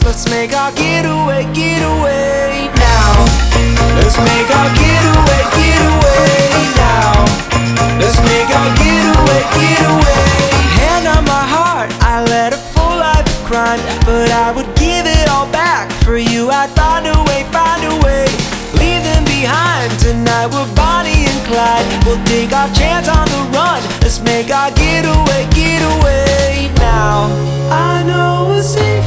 let's make our getaway now. Let's make our getaway now. Let's make our getaway. Hand on my heart, I led a full life of crime, but I would give it all back for you. I'd find a way, leave them behind. Tonight we're Bonnie and Clyde. We'll take our chance on the run. Let's make our getaway now. I know we'll see